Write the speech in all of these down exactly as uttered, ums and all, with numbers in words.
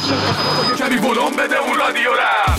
کمی ولوم بده اون رادیو را.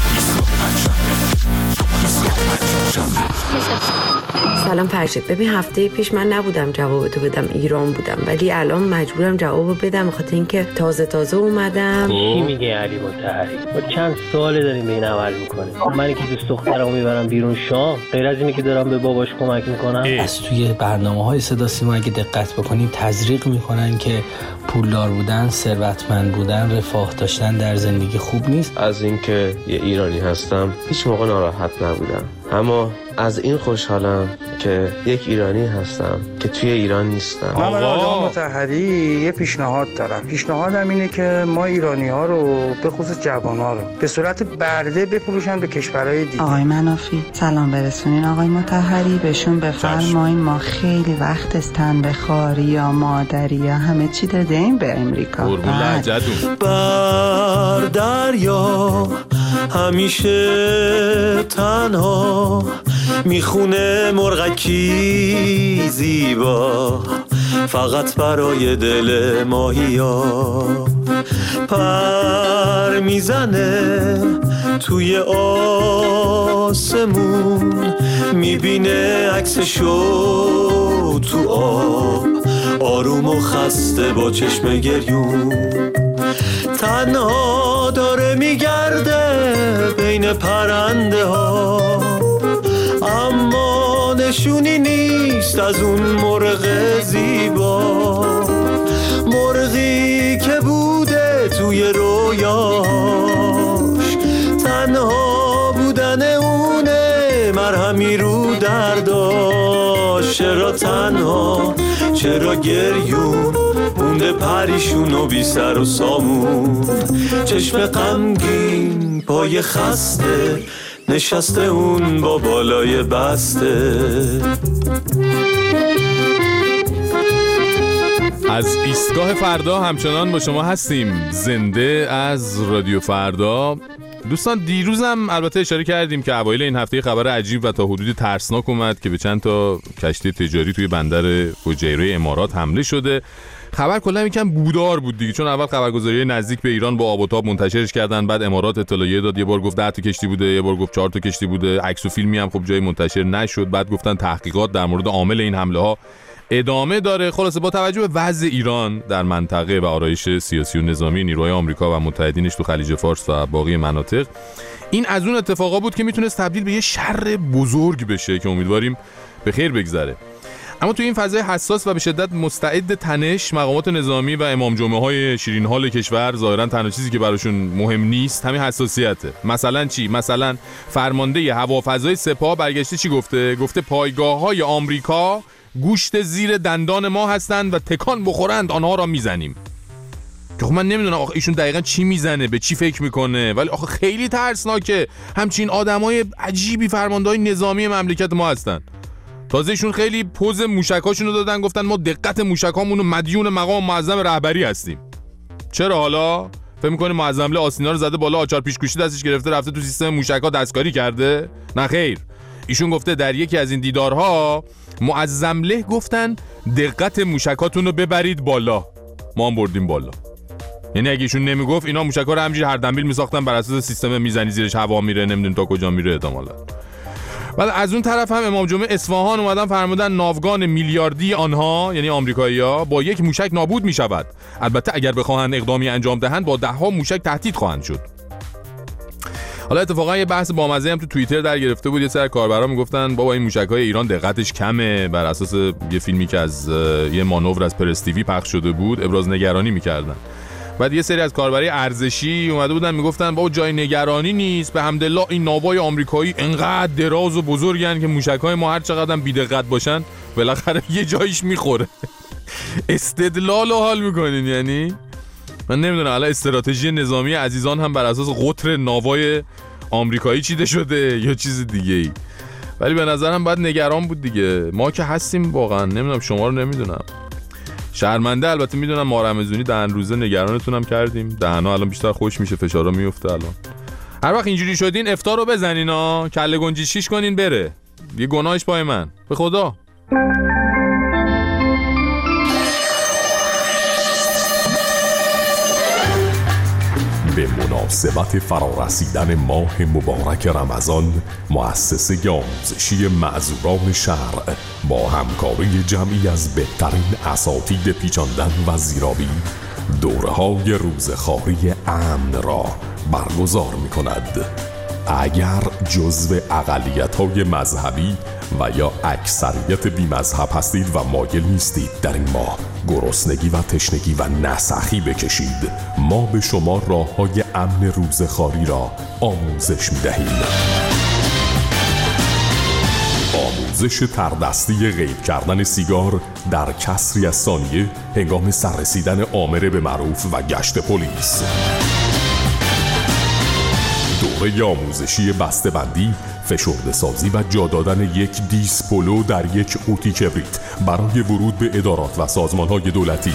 سلام فرشید، ببین هفته پیش من نبودم جواب تو بدم، ایران بودم، ولی الان مجبورم جوابو بدم بخاطر اینکه تازه تازه اومدم. چی میگه علی مطهری؟ ما چند ساله داریم به این عمل میکنیم. من که دوست دخترمو میبرم بیرون شام، غیر از اینه که دارم به باباش کمک میکنم. از توی برنامه‌های صدا سیما اگه دقت بکنیم تزریق میکنن که پولدار بودن، ثروتمند بودن، رفاه داشتن در زندگی خوب نیست. از اینکه یه ایرانی هستم هیچ موقع ناراحت نبودم، اما از این خوشحالم که یک ایرانی هستم که توی ایران نیستم. من برای آقای مطهری یه پیشنهاد دارم. پیشنهادم اینه که ما ایرانی ها رو به خصوص جوان ها رو به صورت برده بفروشن به کشورهای دیگه. آقای منافی سلام برسونین آقای مطهری، بهشون بفرمایین ما خیلی وقت استن به خاری یا مادری یا همه چی دادیم به امریکا. بر دریا همیشه تنها میخونه مرغکی زیبا، فقط برای دل ماهیا پر میزنه توی آسمون، میبینه عکسشو تو آب، آروم و خسته با چشم گریون، تنها داره میگرده بین پرنده ها، اما نشونی نیست از اون مرغ زیبا، مرغی که بوده توی رویاش، تنها بودن اونه مرهمی رو درداش، چرا تنها چرا گریون مونده پریشون و بی سر و سامون، چشم غمگین پای خسته نشسته اون با بالای بسته. از ایستگاه فردا همچنان با شما هستیم، زنده از رادیو فردا. دوستان دیروزم البته اشاره کردیم که اوایل این هفته خبر عجیب و تا حدودی ترسناک اومد که به چند تا کشتی تجاری توی بندر فجیره امارات حمله شده. خبر کلا یکم بودار بود دیگه، چون اول خبرگزاری نزدیک به ایران با آب و تاب منتشرش کردن، بعد امارات اطلاعیه داد، یه بار گفت ده تا کشتی بوده، یه بار گفت چهار تا کشتی بوده، عکس و فیلمی هم خب جای منتشر نشد، بعد گفتن تحقیقات در مورد عامل این حمله ها ادامه داره. خلاصه با توجه به وضع ایران در منطقه و آرایش سیاسی و نظامی نیروهای آمریکا و متحدینش تو خلیج فارس و باقی مناطق، این از اون اتفاقا بود که میتونست تبدیل به یه شر بزرگ بشه که امیدواریم به خیر بگذره. اما تو این فضای حساس و به شدت مستعد تنش، مقامات نظامی و امام جمعه های شیرین حال کشور ظاهرا تنها چیزی که براشون مهم نیست همین حساسیته. مثلا چی؟ مثلا فرمانده هوافضای سپاه برگشته چی گفته؟ گفته پایگاه‌های آمریکا گوشت زیر دندان ما هستند و تکان بخورند آنها را میزنیم. که خب من نمیدونم آخه ایشون دقیقاً چی میزنه، به چی فکر میکنه، ولی آخه خیلی ترسناکه. همچین آدمای عجیبی فرمانده‌های نظامی مملکت ما هستن. تازه ایشون خیلی پوز موشکاشونو دادن، گفتن ما دقت موشکامونو مدیون مقام معظم رهبری هستیم. چرا حالا؟ فکر می‌کنی معظمله آسینا رو زده بالا، آچار پیش‌گوشی دستش گرفته رفته تو سیستم موشکا دستکاری کرده؟ نه خیر. ایشون گفته در یکی از این دیدارها معظمله گفتن دقت موشکاتونو ببرید بالا. ما هم بردیم بالا. یعنی اگه ایشون نمیگفت اینا موشکا رو همینجوری هر دنبیل میساختن بر اساس سیستم میزنی زیرش هوا میره، نمیدونیم تا کجا میره احتمالاً. بعد از اون طرف هم امام جمعه اصفهان اومدن فرمودن ناوگان میلیاردی آنها یعنی آمریکایی‌ها با یک موشک نابود میشود. البته اگر بخواهند اقدامی انجام دهند با ده ها موشک تهدید خواهند شد. حالا اتفاقا یه بحث بامزه هم تو توییتر در گرفته بود، یه سری کاربرا میگفتن بابا این موشک‌های ایران دقتش کمه، بر اساس یه فیلمی که از یه مانور از پرس تیوی پخش شده بود ابراز نگرانی میکردن. بعد یه سری از کاربرای ارزشی اومده بودن میگفتن بابا جای نگرانی نیست، به حمدالله این ناوای آمریکایی انقدر دراز و بزرگن که موشک‌های ما هر چقدر هم بی‌دقت باشن بالاخره یه جایش میخوره. استدلال و حال میکنین. یعنی من نمیدونم الان استراتژی نظامی عزیزان هم بر اساس قطر ناوای آمریکایی چیده شده یا چیز دیگه ای، ولی به نظرم باید نگران بود دیگه. ما که هستیم واقعا، نمیدونم شما رو نمیدونم. شرمنده البته میدونم ما رمضانی دهن روزه نگرانتونم کردیم، دهنا الان بیشتر خوش میشه، فشارا میفته. الان هر وقت اینجوری شدین افطار رو بزنین ها، کله گنجی شیش کنین بره، یه گناهش پای من به خدا. مناسبت فرارسیدن ماه مبارک رمضان، مؤسسه آموزشی معذوران شرع با همکاری جمعی از بهترین اساتید پیچاندن و زیرابی دوره‌های روزخواری امن را برگزار می‌کند. اگر جزو اقلیت‌های مذهبی و یا اکثریت بی‌مذهب هستید و مایل نیستید در این ماه گرسنگی و تشنگی و نسخی بکشید، ما به شما راه‌های امن روزخواری را آموزش می‌دهیم. آموزش تردستی غیب کردن سیگار در کسری از ثانیه هنگام سررسیدن آمر به معروف و گشت پلیس. دوره آموزشی بسته‌بندی، فشرده سازی و جا دادن یک دیس پلو در یک قوطی کبریت برای ورود به ادارات و سازمان‌های دولتی.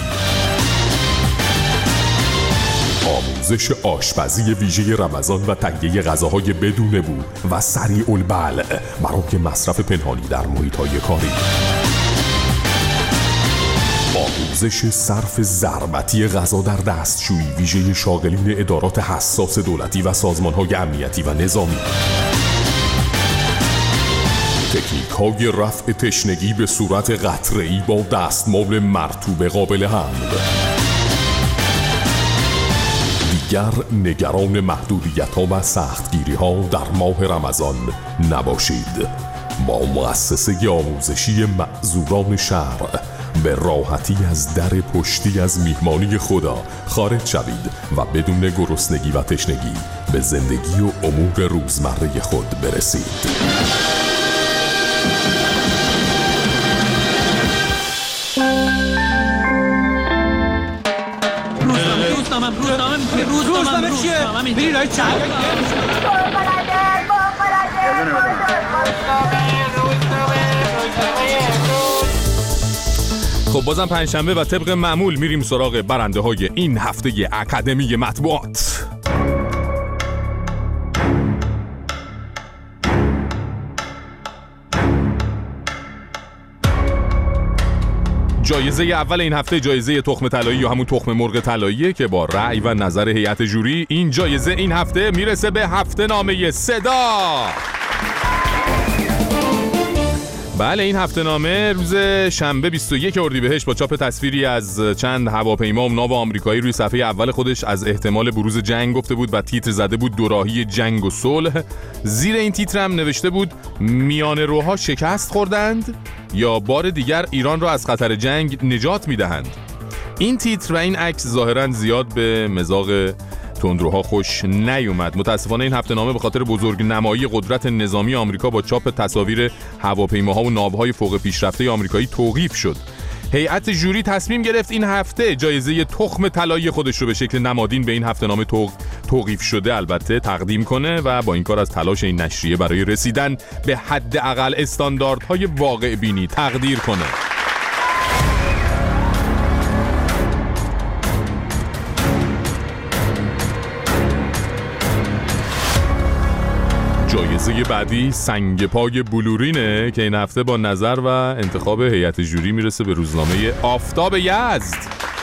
آموزش آشپزی ویژه رمضان و تهیه غذاهای بدون بو و سریع البلع برای مصرف پنهانی در محیط‌های کاری. آموزش صرف ضربتی غذا در دستشویی ویژه شاغلین ادارات حساس دولتی و سازمان‌های امنیتی و نظامی. تکنیک‌های رفع تشنگی به صورت قطره‌ای با دستمال مرطوب قابل حمل. دیگر نگران محدودیت‌ها و سختگیری‌ها در ماه رمضان نباشید. با مؤسسه آموزشی معذوران شرع به راحتی از در پشتی از میهمانی خدا خارج شوید و بدون گرسنگی و تشنگی به زندگی و امور روزمره خود برسید. روزنامه روزنامه روزنامه چیه؟ بری رای چند خب بازم پنجشنبه و طبق معمول میریم سراغ برنده های این هفته اکادمی مطبوعات. جایزه اول این هفته جایزه تخم طلایی یا همون تخم مرغ طلاییه که با رأی و نظر هیئت جوری این جایزه این هفته میرسه به هفته نامه صدا. بله، این هفته نامه روز شنبه بیست و یک اردیبهشت با چاپ تصویری از چند هواپیما و ناو آمریکایی روی صفحه اول خودش از احتمال بروز جنگ گفته بود و تیتر زده بود دوراهی جنگ و صلح. زیر این تیتر هم نوشته بود میانه روها شکست خوردند یا بار دیگر ایران را از خطر جنگ نجات میدهند. این تیتر و این عکس ظاهراً زیاد به مزاق تندروها خوش نیومد. متاسفانه این هفته نامه به خاطر بزرگ نمایی قدرت نظامی آمریکا با چاپ تصاویر هواپیماها و ناوهای فوق پیشرفته آمریکایی توقیف شد. هیئت جوری تصمیم گرفت این هفته جایزه تخم طلایی خودش رو به شکل نمادین به این هفته نامه توقیف شده البته تقدیم کنه و با این کار از تلاش این نشریه برای رسیدن به حداقل استانداردهای واقع بینی تقدیر کنه. جایزه بعدی سنگ پای بلورینه که این هفته با نظر و انتخاب هیئت جوری میرسه به روزنامه آفتاب یزد.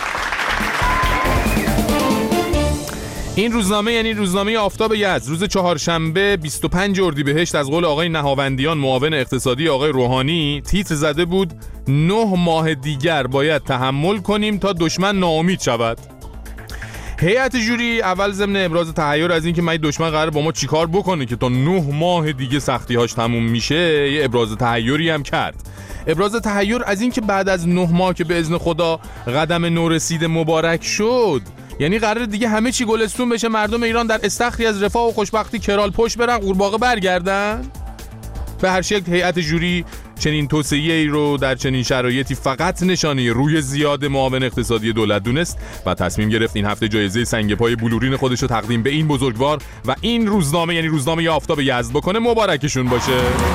این روزنامه یعنی روزنامه آفتاب یزد روز چهارشنبه بیست و پنج اردیبهشت از قول آقای نهاوندیان معاون اقتصادی آقای روحانی تیتر زده بود نه ماه دیگر باید تحمل کنیم تا دشمن ناامید شود. هیئت جوری اول ضمن ابراز تحیر از این که من دشمن قراره با ما چیکار بکنه که تا نه ماه دیگه سختی‌هاش تموم میشه یه ابراز تحیری هم کرد. ابراز تحیر از این که بعد از نه ماه که به اذن خدا قدم نورسید مبارک شد یعنی قراره دیگه همه چی گلستون بشه، مردم ایران در استخری از رفاه و خوشبختی کرال پشت برن قورباغه برگردن. به هر شکل هیئت جوری چنین توصیه‌ای رو در چنین شرایطی فقط نشانه روی زیاد معاون اقتصادی دولت دونست و تصمیم گرفت این هفته جایزه سنگ پای بلورین خودش رو تقدیم به این بزرگوار و این روزنامه یعنی روزنامه آفتاب یزد بکنه. مبارکشون باشه.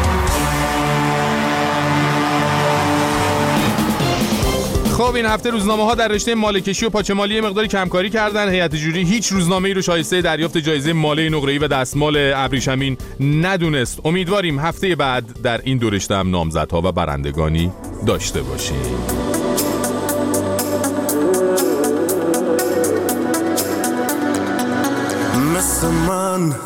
خب این هفته روزنامه ها در رشته مالکشی و پاچمالی مقداری کمکاری کردن. هیئت جوری هیچ روزنامه‌ای رو شایسته دریافت جایزه ماله نقره‌ای و دستمال ابریشمین ندونست. امیدواریم هفته بعد در این دو رشته هم نامزدها و برندگانی داشته باشیم. مثل مثل من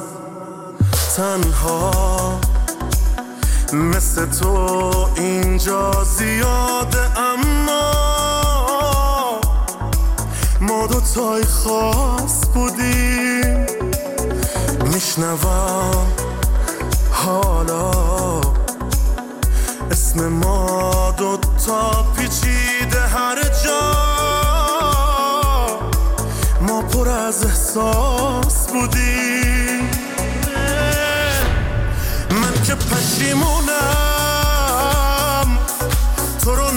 تنها، مثل تو اینجا زیاده، اما ما دوتای خاص بودیم. میشنوم حالا اسم ما دوتا پیچیده هر جا، ما پر از احساس بودیم. من که پشیمونم تو رو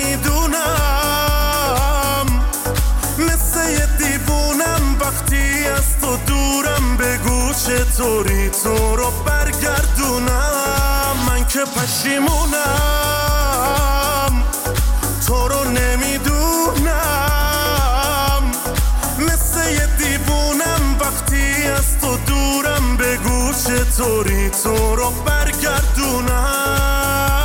نمیدونم، مثل یه دیوونم وقتی از تو دورم، بگو چطوری تو رو برگردونم. من که پشیمونم تو رو نمیدونم، مثل یه دیوونم وقتی از تو دورم، بگو چطوری تو رو برگردونم.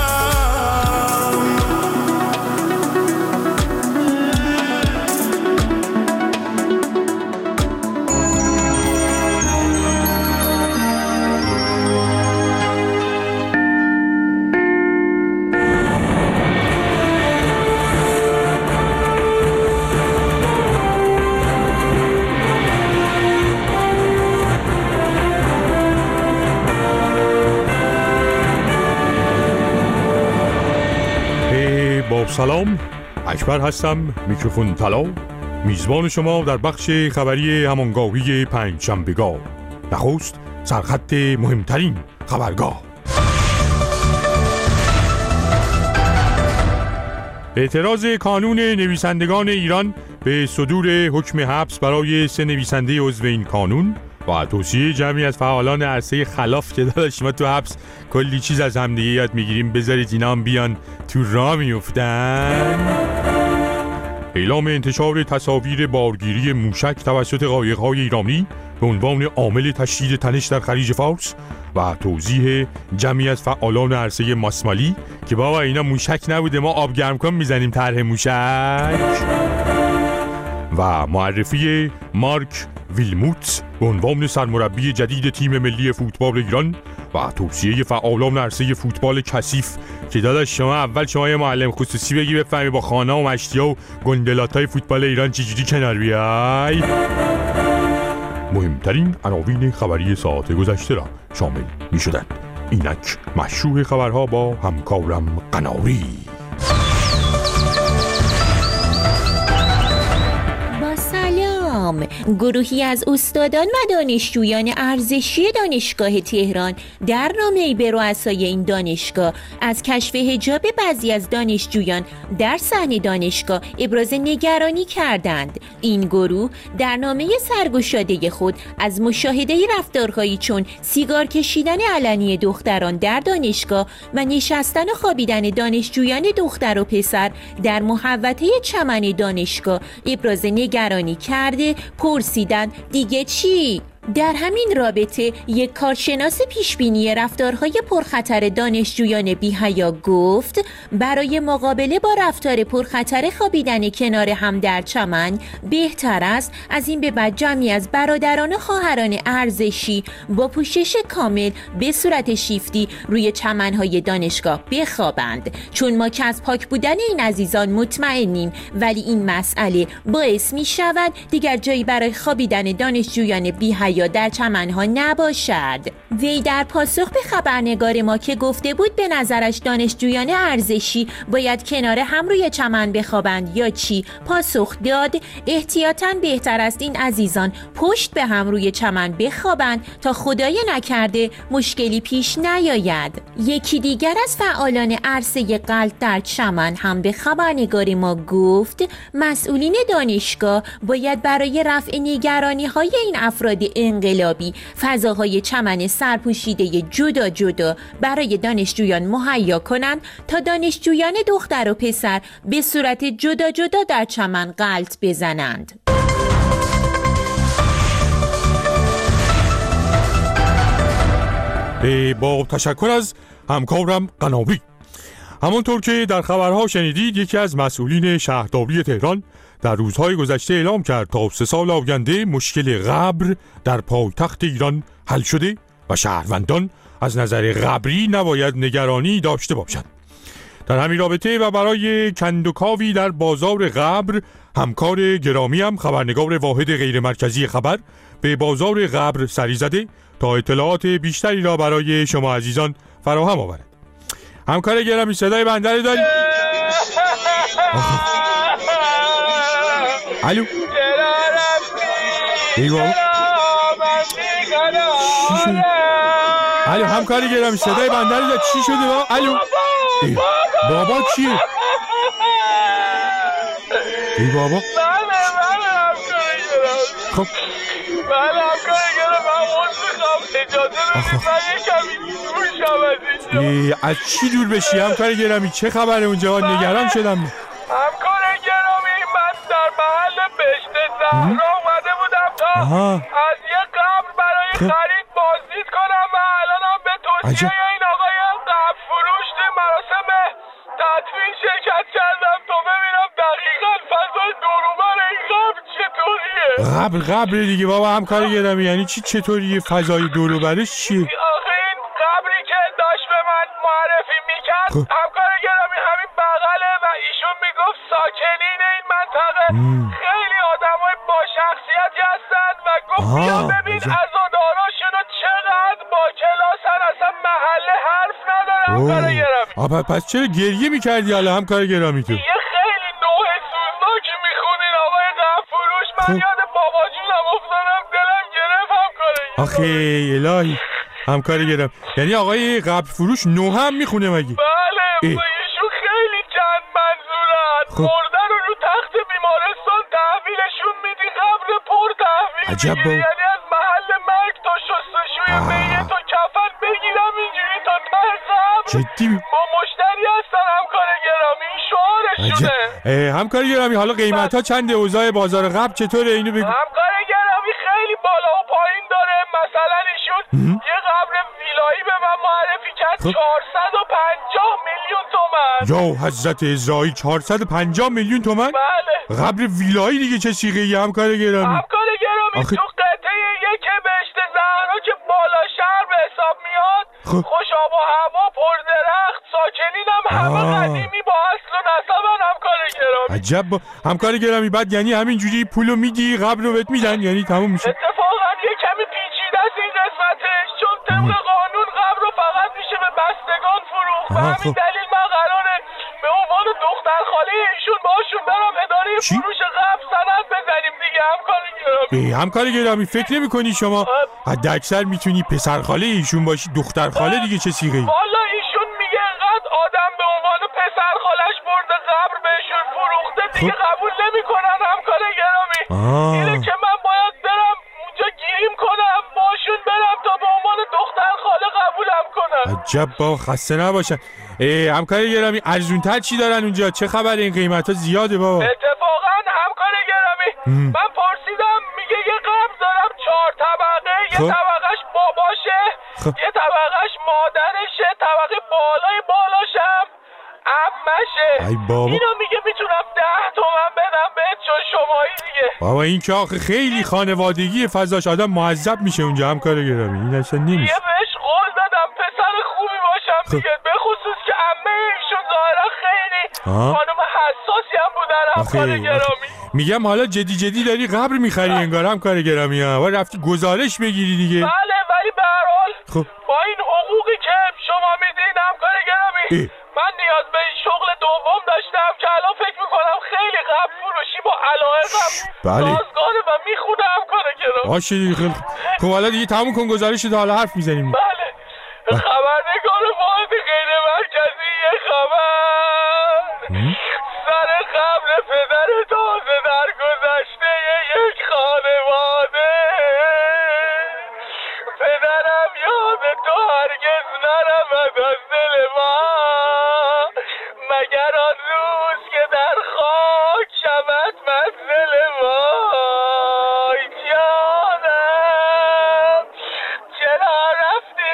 با سلام، اکبر هستم، میکروفون طلا، میزبان شما در بخش خبری همانگاهی پنجشنبه‌گاه. نخست سرخط مهمترین خبرگاه. اعتراض کانون نویسندگان ایران به صدور حکم حبس برای سه نویسنده عضو این کانون و توصیه جمعی از فعالان عرصه خلاف که داداش ما تو حبس کلی چیز از همدیگه یاد میگیریم، بذارید اینا هم بیان تو راه میفتن. اعلام انتشار تصاویر بارگیری موشک توسط قایق‌های ایرانی به عنوان عامل تشدید تنش در خلیج فارس و توضیح جمعی از فعالان عرصه ماسمالی که بابا اینا موشک نبوده، ما آب گرم کن میزنیم طرح موشک. و معرفی مارک ویلموت به عنوان سرمربی جدید تیم ملی فوتبال ایران و توصیه فعالان عرصه فوتبال کثیف که داداش شما اول شما یه معلم خصوصی بگی بفهمی با خانه و مشتیا و گندلاتای فوتبال ایران چجوری کنار بیای. مهمترین عناوین خبری ساعت گذشته را شامل می شدند. اینک مشروع خبرها با همکارم قناری. گروهی از استادان و دانشجویان ارزشی دانشگاه تهران در نامه‌ای به رؤسای این دانشگاه از کشف حجاب بعضی از دانشجویان در صحن دانشگاه ابراز نگرانی کردند. این گروه در نامه سرگشاده خود از مشاهده رفتارهایی چون سیگار کشیدن علنی دختران در دانشگاه و نشستن و خوابیدن دانشجویان دختر و پسر در محوطه چمن دانشگاه ابراز نگرانی کرده پرسیدن دیگه چی؟ در همین رابطه یک کارشناس پیشبینی رفتارهای پرخطر دانشجویان بی‌حیا گفت برای مقابله با رفتار پرخطر خوابیدن کنار هم در چمن بهتر است از این به بعد جمعی از برادران و خواهران ارزشی با پوشش کامل به صورت شیفتی روی چمنهای دانشگاه بخوابند، چون ما که از پاک بودن این عزیزان مطمئنیم، ولی این مسئله باعث می شود دیگر جایی برای خوابیدن دانشجویان بی‌حیا در چمنها نباشد. وی در پاسخ به خبرنگار ما که گفته بود به نظرش دانشجویان ارزشی باید کنار هم روی چمن بخوابند یا چی، پاسخ داد احتیاطاً بهتر است این عزیزان پشت به هم روی چمن بخوابند تا خدای نکرده مشکلی پیش نیاید. یکی دیگر از فعالان عرصه غلط در چمن هم به خبرنگار ما گفت مسئولین دانشگاه باید برای رفع نگرانی‌های این افراد انقلابی فضاهای چمن سرپوشیده جدا جدا برای دانشجویان مهیا کنند تا دانشجویان دختر و پسر به صورت جدا جدا در چمن غلط بزنند. با تشکر از همکارم قناری. همانطور که در خبرها شنیدید، یکی از مسئولین شهرداری تهران در روزهای گذشته اعلام کرد تا سه سال آینده مشکل قبر در پایتخت ایران حل شده و شهروندان از نظر قبری نباید نگرانی داشته باشند. در همین رابطه و برای کندوکاوی در بازار قبر، همکار گرامی هم خبرنگار واحد غیر مرکزی خبر به بازار قبر سری زده تا اطلاعات بیشتری را برای شما عزیزان فراهم آورد. همکار گرامی صدای بنده رو داری؟ الو ای بابا چی شده؟ الو همکار گرامی صدای بنده رو داری؟ چی شده بابا؟ الو ای بابا چیه؟ ای بابا خب بله همکار گرامی من عوض میخوام اجازه بدید من یه کمی دور شم از اینجا. از چی دور بشی همکار گرامی؟ چه خبره اونجا؟ نگران شدم. همکار گرامی من در محل بهشت زهرا اومده بودم تا آها. از یه قبر برای خرید بازدید کنم و الانم به توصیه این آقای قبر فروش مراسم تدفین شرکت کردم تا ببینم دقیقاً فضای دور و بر این قبر چطوریه. قبر قبر دیگه بابا همکار گرامی، یعنی چی چطوریه؟ فضای دور و برش چیه؟ آخه این قبری که داشت به من معرفی میکرد همکار گرامی همین بغله و ایشون میگفت ساکنین این منطقه خیلی آدمای با شخصیتی هستن و گفت بیا ببین عزاداراشون چقدر با کلاسن، اصلا محله حرف نداره همکار گرامی. آبا پس چرا گریه میکردی حالا همکار گرامی تو؟ یه خیلی نوع سوزناکی میخونین آقای قبر فروش، من یاد بابا جونم افتادم دلم گرفت همکار گرامی. آخه الهی همکار گرامی، یعنی آقای قبر فروش نو هم میخونه مگه؟ بله ایشون خیلی چند منظورن. مرده رو رو تخت بیمارستان تحویلشون میدی، قبر پر تحویل میگیری، یعنی از محل مرگ تا شستشوی میت و کفن بگیرم اینجوری تا ته قبر. جدی؟ با مشتری هستن همکار گرامی، این شعارشونه. همکار گرامی حالا قیمت ها چنده؟ اوضاع بازار قبر چطوره اینو بگو؟ همکار گرامی خیلی بالا و پایین داره. مثلا ایشون یه قبر ویلایی به من معرفی کرد چهارصد و پنجاه میلیون تومان. یا حضرت اسرائیل، چهارصد و پنجاه میلیون تومان؟ بله. قبر ویلایی دیگه چه سیغه‌ای همکار گرامی؟ همکار گرامی آخه... تو قطعه یک بهشت زهرا که بالا شهر به حساب میاد خوش آب و هوا، پر درخت، ساکنین هم همه قدیمی با اصل و نسبن همکار گرامی. عجب با... همکار گرامی بعد یعنی همینجوری پولو میدی قبر رو بهت میدن یعنی تموم میشه؟ اتفاقا یه کمی پیچیده است این قسمتش، چون طبق قانون قبر رو فقط میشه به بستگان فروخت و همین دلیل من قراره به عنوان دختر خاله ایشون باشون برم اداره فروش قبر سند بزنیم دیگه همکار گرامی. همکار گرامی فکر نمی‌کنی شما حد اکثر میتونی پسر خاله ایشون باشی؟ دختر خاله دیگه چه سیغه‌ای؟ والا ایشون میگه انقدر آدم به عنوان پسر خالش برده قبر بهشون فروخته دیگه قبول نمیکنن همکار گرامی. اینه که من باید برم اونجا گیریم کنم باشون برم تا به عنوان دختر خاله قبولم کنن. عجب با خسته نباشن. همکار گرامی ارزونتر چی دارن اونجا؟ چه خبر؟ این قیمت ها زیاده بابا. اتفاقا همکار گرامی من پرسیدم میگه یه قبر دارم چهار طبقه، یه طبقهش باباشه، یه طبقهش مادرشه، طبقه بالای بالاشم عمشه. اینو میگه میتونم ده تومن بدم بهت چون شمایی دیگه. بابا این که آخه خیلی خانوادگی فضاش آدم معذب میشه اونجا همکار گرامی. این اصلا نمیشه. یه بهش قول دادم پسر خوبی باشم دیگه، به خصوص که عمه ایشون ظاهرا خیلی خانم حساسی هم بودن همکار گرامی. میگم حالا جدی جدی داری قبر میخری انگار همکار گرامی ها و رفتی گزارش بگیری دیگه. بله ولی به هر حال با این حقوقی که شما میدین همکار گرامی اه. من نیاز به این شغل دوم داشتم که الان فکر میکنم خیلی قبر فروشی با علایقم سازگاره و میخونه همکار گرامی. باشه دیگه خیلی خب حالا دیگه تموم کن گزارش تا حالا حرف میزنیم. بله خبرنگار واحد غیر مرکزی یه خبر سر قبر پدر تازه در گذشته یک خانواده. پدرم یاد تو هرگز نرود از دل ما مگر آن روز که در خاک شود منزل ما. جانم چرا رفتی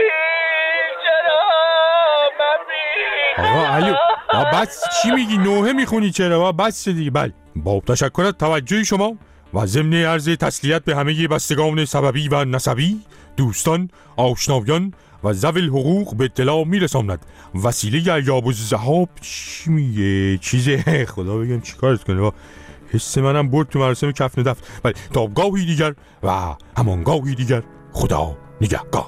بس چی میگی؟ نوحه میخونی چرا؟ بس دیگه. بله با تشکر از توجه شما و ضمن عرض تسلیت به همه بستگان سببی و نسبی، دوستان، آشنایان و ذوی الحقوق به اطلاع میرساند وسیله ایاب الذهاب چی میگه؟ چیزه خدا بگم چیکارت کنه. حس منم برد تو مراسم کفن و دفن. بله تا گاهی دیگر و همان گاهی دیگر، خدا نگهدار.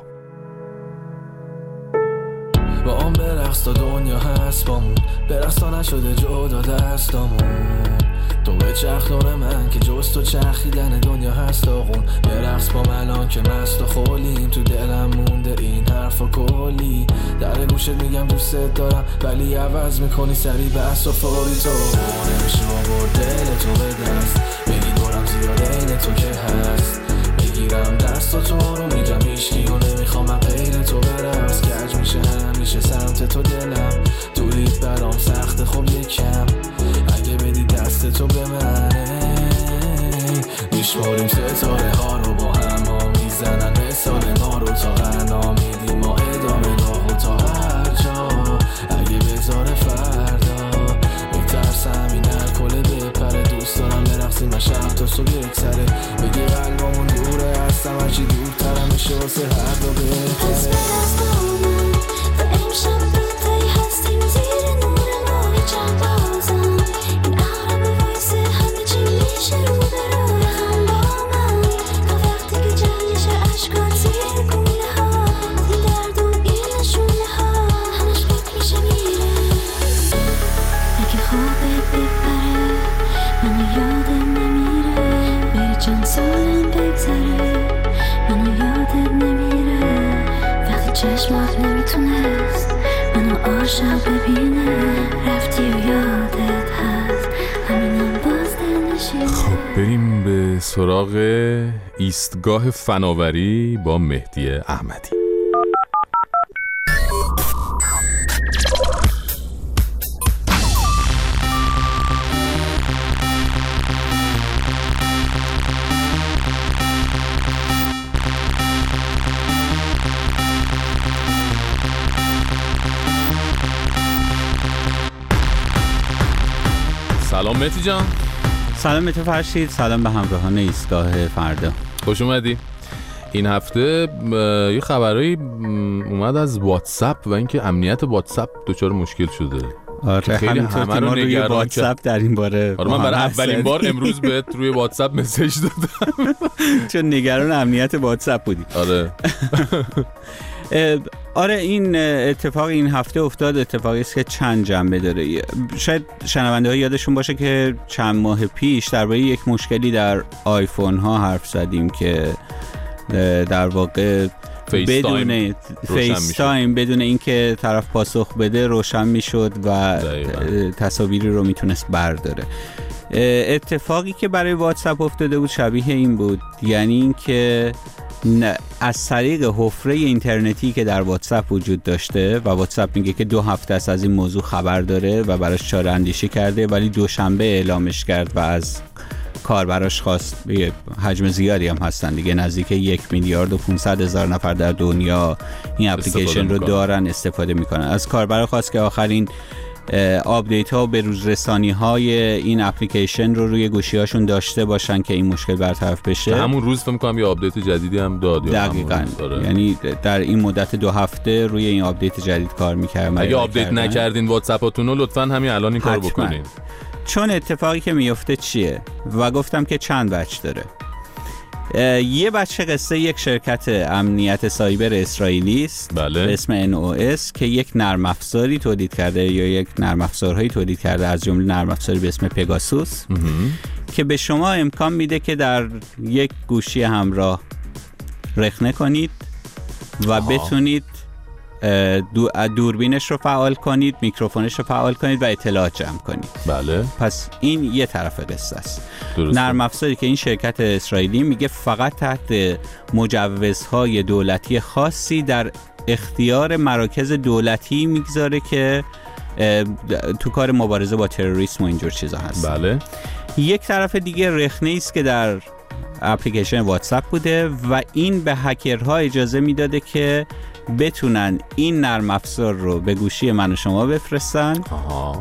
با هم برقص تا دنیا هست بامون، برقص تا نشده جدا دستامون. تو به چرخ دور من که جز تو چرخیدن دنیا هست آقون. برقص با من الان که مست و خولیم، تو دلم مونده این حرفا کلی. در گوشت میگم دوست دارم ولی عوض میکنی سری بحث و فوری. تو نمیشه آورد دل تو به دست، بگی دورم زیاده این تو که هست. بگیرم دست و تو رو میگم هیچکی و نمیخوام من غیر تو برقص. کج میشه همیشه سمت تو دلم، دوریت برام سخت خب یکم. اگه بدی دست تو به منه، میشماریم ستاره ها رو با هم ها میزنن مثال ما رو تا غنا میدیم ما ادامه راه و تا هر جا. اگه بذاره فردا میترسم این الکل بپره. دوست دارم برقصیم و شب تا صبح یک سره. بگی قلبمون دوره هستم هرچی دورترم میشه واسه هر دو بهتره. چشمات نمیتونست منو عاشق ببینه، رفتی و یادت هست همینم باز دل نشینه. خب بریم به سراغ ایستگاه فناوری با مهدی احمدی. سلام مهدی جان. سلام مهدی فرشید، سلام به همراهان ایستگاه فردا. خوش اومدی. این هفته یه خبرایی اومد از واتساپ و اینکه امنیت واتساپ دچار مشکل شده. آره خیلی همه رو روی واتساپ در این باره. آره من برای اولین بار امروز بهت روی واتساپ مسیج دادم چون نگران امنیت واتساپ بودی. آره آره این اتفاق این هفته افتاد. اتفاقی است که چند جنبه داره. شاید شنونده ها یادشون باشه که چند ماه پیش درباره یک مشکلی در آیفون ها حرف زدیم که در واقع فیس بدون فیس تایم بدون اینکه طرف پاسخ بده روشن میشد و تصاویری رو میتونست برداره. اتفاقی که برای واتساپ افتاده بود شبیه این بود، یعنی اینکه از طریق حفره اینترنتی که در واتساپ وجود داشته و واتساپ میگه که دو هفته است از این موضوع خبر داره و براش چاره اندیشی کرده، ولی دوشنبه اعلامش کرد و از کار براش خواست. حجم زیادی هم هستن دیگه، نزدیک یک میلیارد و پانصد هزار نفر در دنیا این اپلیکیشن رو دارن استفاده میکنن. از کاربر خواست که آخرین آپدیت ها و بروز رسانی های این اپلیکیشن رو روی گوشی هاشون داشته باشن که این مشکل برطرف بشه. همون روز فکر می‌کنم یه آپدیت جدیدی هم داد. دقیقاً. یعنی در این مدت دو هفته روی این آپدیت جدید کار می‌کردن. اگه آپدیت نکردین واتساپاتون رو لطفاً همین الان این کارو بکنین. چون اتفاقی که میفته چیه؟ و گفتم که چند بچ داره. یه بچه قصه یک شرکت امنیت سایبر اسرائیلی است بله. به اسم ان او اس که یک نرم افزاری تولید کرده یا یک نرم افزارهایی تولید کرده، از جمله نرم افزاری به اسم پگاسوس که به شما امکان میده که در یک گوشی همراه رخنه کنید و آها. بتونید دو دوربینش رو فعال کنید، میکروفونش رو فعال کنید و اطلاعات جمع کنید. بله. پس این یه طرف قصه است. نرم افزاری که این شرکت اسرائیلی میگه فقط تحت مجوزهای دولتی خاصی در اختیار مراکز دولتی میگذاره که تو کار مبارزه با تروریسم و اینجور چیزا هست. بله. یک طرف دیگه رخنه است که در اپلیکیشن واتساپ بوده و این به هکرها اجازه میداده که بتونن این نرم افزار رو به گوشی من و شما بفرستن. آها.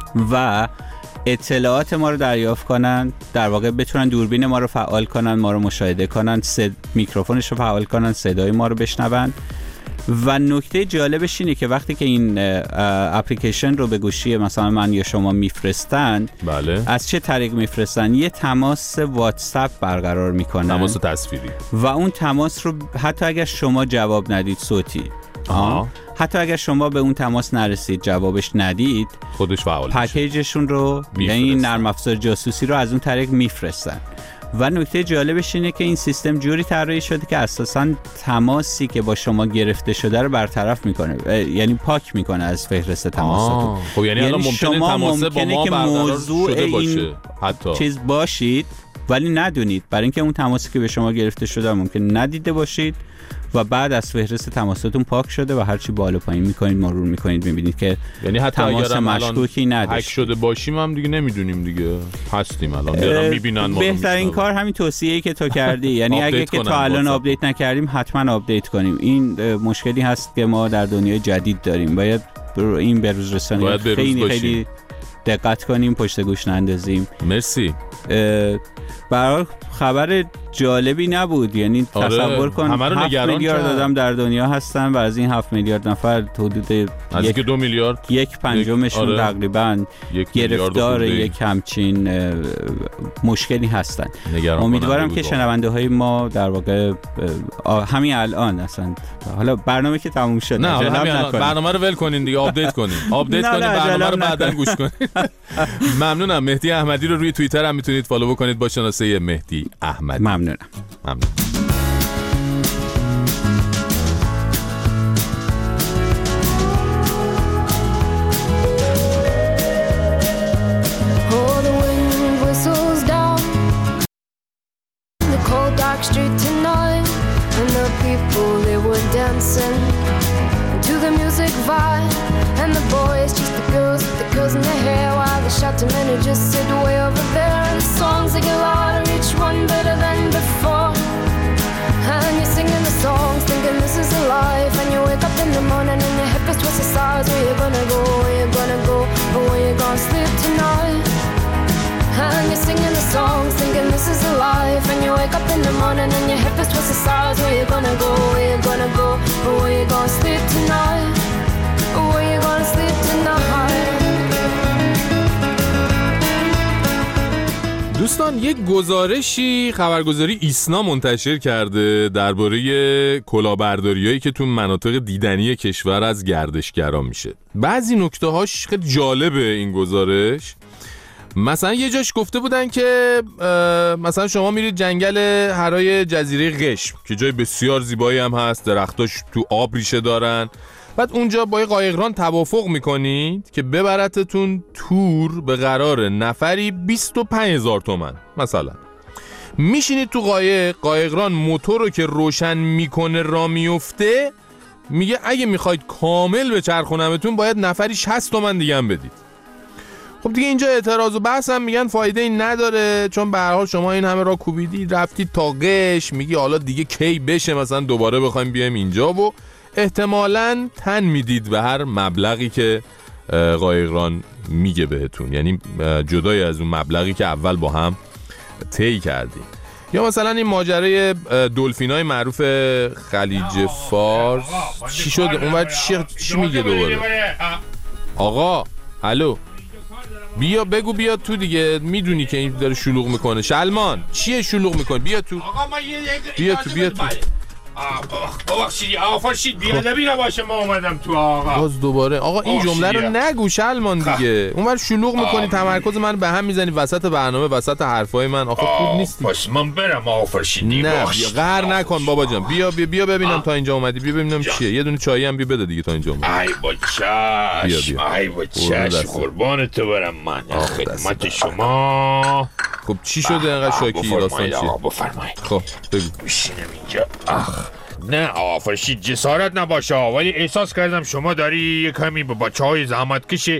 و اطلاعات ما رو دریافت کنن، در واقع بتونن دوربین ما رو فعال کنن، ما رو مشاهده کنن، صد... میکروفونش رو فعال کنن، صدای ما رو بشنون. و نکته جالبش اینه که وقتی که این اپلیکیشن رو به گوشی مثلا من یا شما میفرستن، بله. از چه طریق میفرستن؟ یه تماس واتساپ برقرار میکنن، تماس تصویری، و اون تماس رو حتی اگر شما جواب ندید صوتی، آه. حتی اگر شما به اون تماس نرسید، جوابش ندید، خودش فعال پکیجشون رو، یعنی نرم افزار جاسوسی رو از اون طریق میفرستن. و نکته جالبش اینه که این سیستم جوری طراحی شده که اساساً تماسی که با شما گرفته شده رو برطرف میکنه، یعنی پاک میکنه از فهرست تماساتون. خب یعنی الان ممکنه تماس با ما که موضوع شده باشه این حتی چیز باشید ولی ندونید، برای اینکه اون تماسی که به شما گرفته شده ممکن ندیده باشید و بعد از فهرست تماساتون پاک شده و هرچی بالا پایین میکنید مرور میکنید میبینید که یعنی حتی تماس مشکوکی نداشت. هک شده باشیم هم دیگه نمیدونیم دیگه، هستیم الان دارن میبینن ما. بهترین کار همین توصیه‌ای که تو کردی، یعنی اگه که تا الان آپدیت نکردیم حتما آپدیت کنیم. این مشکلی هست که ما در دنیای جدید داریم، باید این بروز رسانی خیلی خیلی دقت کنیم، پشت گوش نندازیم. مرسی. برای خبر جالبی نبود، یعنی آره، تصور کن هفت میلیارد آدم در دنیا هستن و از این هفت میلیارد نفر حدود یک دو میلیارد یک پنجمشون آره، تقریبا گرفتار یک همچین مشکلی هستن. امیدوارم که شنونده های ما در واقع همین الان اصلا حالا برنامه که تموم شد نه برنامه رو ول کنین دیگه، آپدیت کنین آپدیت کنین برنامه رو بعداً گوش کنین. ممنونم. مهدی احمدی رو روی توییتر هم میتونید فالو بکنید با شناسه مهدی احمدی. ممنونم. ممنون. Oh, the wind whistles down the cold dark street tonight, and the people they were dancing to the music vibe, and the boys just the girls with the girls in their hair, while the shouting men who just sit way over there, and the songs they get louder, each one better than before, and you're singing the songs thinking this is a life, and you wake up in the morning and your hip is twisted sides. Where you gonna go, where you gonna go, or where you gonna sleep tonight, and you're singing the songs thinking this is a life, and you wake up in the morning and your hip is twisted sides. Where you gonna go, where you gonna go, or where you gonna sleep tonight, or where you gonna sleep tonight. دوستان یک گزارشی خبرگزاری ایسنا منتشر کرده درباره کلاهبرداریایی که تو مناطق دیدنی کشور از گردشگران میشه. بعضی نکته هاش خیلی جالبه این گزارش. مثلا یه جاش گفته بودن که مثلا شما میرید جنگل هرای جزیره قشم که جای بسیار زیبایی هم هست، درختاش تو آب ریشه دارن، بعد اونجا با یه قایقران توافق میکنید که ببرتتون تور به قرار نفری بیست و پنج هزار تومن. مثلا میشینید تو قایق، قایقران موتور رو که روشن میکنه را میفته، میگه اگه میخواید کامل به چرخونمتون باید نفری شصت تومن دیگه هم بدید. خب دیگه اینجا اعتراض و بحث هم میگن فایده این نداره، چون به هر حال شما این همه را کوبیدید رفتید تا قش، میگی حالا دیگه کی بشه مثلا دوباره بخوایم بیایم اینجا، و احتمالاً تن میدید به هر مبلغی که قایقران میگه بهتون، یعنی جدای از اون مبلغی که اول با هم طی کردیم. یا مثلا این ماجرای دلفینای معروف خلیج فارس چی شد؟ اون وقت چی, چی میگه دوباره؟ آقا الو بیا بگو بیا تو دیگه، میدونی که این داره شلوغ میکنه. شلمان چیه شلوغ میکنه؟ بیا تو آقا ما یه بیا تو بیا تو ببخشید آفرشید بیادبی نباشه ما اومدم تو آقا. باز دوباره آقا این جمله رو نگو شلمان دیگه، اونور شلوغ میکنی تمرکز من به هم میزنی وسط برنامه وسط حرفای من، آخه خوب نیستی. پس من برم آفرشید. نه بیا قهر نکن بابا جان، بیا بیا بیا ببینم آه. تا اینجا اومدی، بیا ببینم چیه، یه دونه چایی هم بیا بده دیگه تا اینجا اومدی. ای با چشم ای با چشم قربان تو برم من، خدمت شما. خب چی شده انقدر شاکی؟ داستان چیه؟ بفرمایید. خب بگو. میشینم اینجا. آخ نه آفرشید جسارت نباشه، ولی احساس کردم شما داری یه کمی با بچه‌های زحمت کشی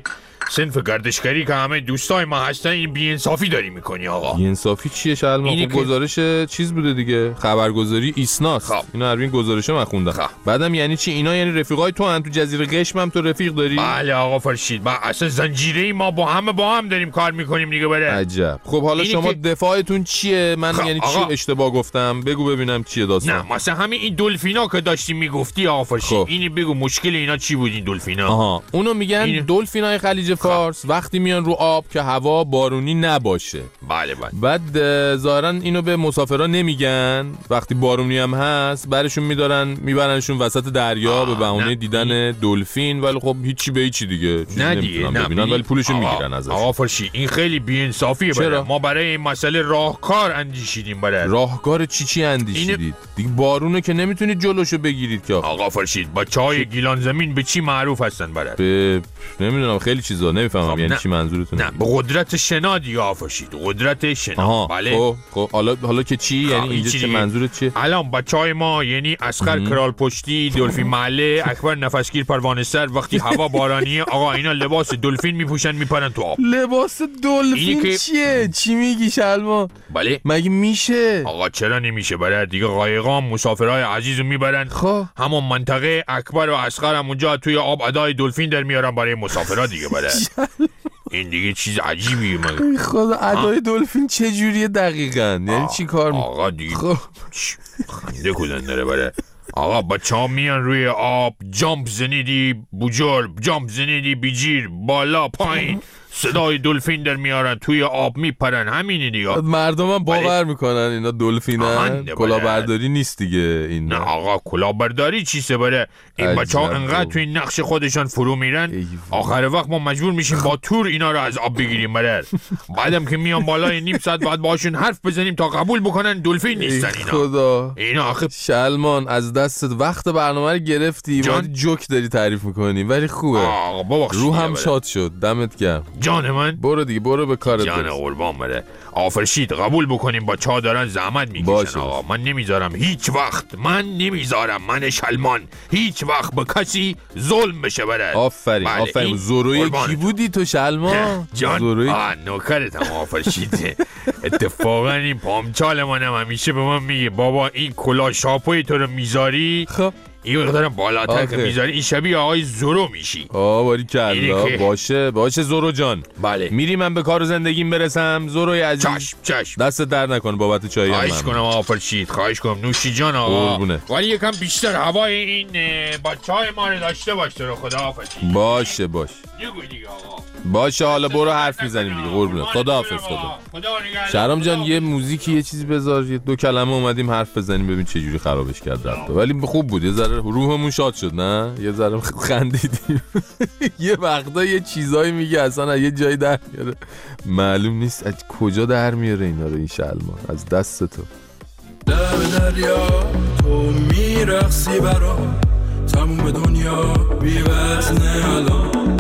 صنف گردشگری که همه دوستای ما هستن این بی‌انصافی داری میکنی آقا. بی‌انصافی چیه شلما؟ خب گزارش چیز بوده دیگه، خبرگزاری ایسناست. خب اینا هر این گزارشه من خوندم. خب بعدم یعنی چی؟ اینا یعنی رفیقای تو ان تو جزیره قشم هم تو رفیق داری؟ بله آقا فرشید، ما اصلا زنجیره ما با همه با هم داریم کار میکنیم دیگه. بره عجب. خب حالا شما که... دفاعتون چیه؟ من خب یعنی آقا... چی اشتباه گفتم؟ بگو ببینم چیه داستان. نه مثلا همین این دلفینا که داشتی میگفتی آقا فرشید، خب. اینی بگو مشکل اینا چی بود این دلفینا؟ آها اونو میگن این... دلفینای خلیج فارس خب. وقتی میان رو آب که هوا بارونی نباشه. بله بله. بعد ظاهرا اینو به مسافرا نمیگن، وقتی بارونی هم هست برشون میدارن میبرنشون وسط دریا به بهونه دیدن دلفین، ولی خب هیچی به هیچی دیگه نه دیگه ببینن، ولی پولشون میگیرن ازش. آقا فرشید این خیلی بی‌انصافیه. برای ما برای این مسئله راهکار اندیشیدیم. برای راهکار چی چی اندیشیدید؟ این... دیگه بارونو که نمیتونید جلوشو بگیرید که آقا فرشید. بچهای گیلان زمین به چی معروف هستن برای؟ به نمیدونم خیلی چیزا نمیفهمم. یعنی چی منظورتون؟ نه به قدرت شنا دیگه آقا فرشید، قدرت شنا. بله خب خب حالا حالا که چی یعنی اینجا چه منظورت چیه؟ الان بچهای ما یعنی اسخر کرال پشتی، دلفین معله، اکبر نفسگیر پروانه سر، وقتی هوا بارانیه آقا اینا لباس دلفین میپوشن میپرن تو آب. لباس دلفین که... چیه؟ چی میگی شلما؟ بله مگه میشه؟ آقا چرا نمیشه؟ برای دیگه قایقام مسافرای عزیزو میبرن خب همون منطقه اکبر و اسخر هم اونجا توی آب ادای دلفین در میارن برای مسافرا دیگه. برای این دیگه چیز عجیبیه. مگه خدا ادای دلفین چه جوریه دقیقاً؟ یعنی چی کار میکنه؟ آقا دیگه خنده کدن داره. برای آقا بچه‌ها میان روی آب، جامپ زنیدی بجرب، جامپ زنیدی بیجیر، بالا پایین صدای دلفین در میارن توی آب میپرن. همینه دیگه. مردم هم باور میکنن اینا دلفینن، کلاهبرداری نیست دیگه این. نه آقا کلاهبرداری چیه؟ بره این بچه‌ها انقدر توی نقش خودشان فرو میرن آخر وقت ما مجبور میشیم با تور اینا رو از آب بگیریم. بره بعدم که میان بالای نیم ساعت بعد باشون حرف بزنیم تا قبول بکنن دلفین نیستن اینا. خدا اینا آخه شلمان از دستت وقت برنامه رو گرفتی. جان جوک داری تعریف میکنی ولی خوبه. رو هم شاد شد. دمت گرم جان من. برو دیگه برو به کارت. جان قربان بره. آفرشید قبول بکنیم با چا دارن زحمت میکشن آقا. من نمیذارم هیچ وقت، من نمیذارم من شلمان هیچ وقت به کسی ظلم بشه. بره آفرین بله. آفرین زوروی کی بودی تو شلمان؟ جان زوروی آه نوکرتم آفرشید. اتفاقا این پامچال منم همیشه به من میگه بابا این کلا شاپوی تو رو میذاری خب این مقدار بالاتر که میذاری این شبیه آقای زورو میشی. آه باری کلا باشه باشه زورو جان. بله میری من به کار زندگیم برسم زوروی عزیز. چشم چشم. دست در نکن بابت چایی. خواهش کنم آقا فرشید، خواهش کنم نوشی جان آقا. ولی یکم بیشتر هوای این بچهای ما رو داشته باش تو رو خدا فرشید. باشه باشه نگوی دیگه آقا. باشه حالا برو حرف میزنیم دیگه قربونت. خداحافظ. خدا شهرام جان یه موزیکی یه چیزی بذار، یه دو کلمه اومدیم حرف بزنیم ببین چه جوری خرابش کرد رفت. ولی خوب بود، یه ذره روحمون شاد شد. نه یه ذره خندیدیم. یه وقتا یه چیزایی میگه اصلا یه جایی در میاره معلوم نیست از کجا در میاره اینا رو. این شلمان از دست تو. لب دریا تو میرقصی برا تموم دنیا بی‌وزنه الان،